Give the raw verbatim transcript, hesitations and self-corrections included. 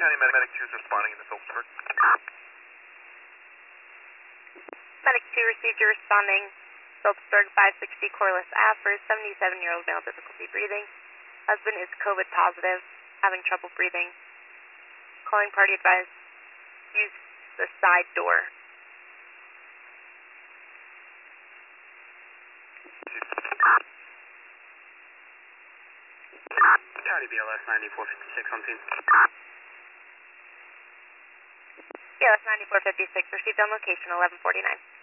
County Medic, Medic two is responding in the Phillipsburg. Medic two received your responding. Phillipsburg five sixty Corliss Ave for seventy-seven-year-old male, difficulty breathing. Husband is COVID positive, having trouble breathing. Calling party advised, use the side door. County B L S ninety-four fifty-six on scene. B L S ninety-four fifty-six received on location eleven forty-nine.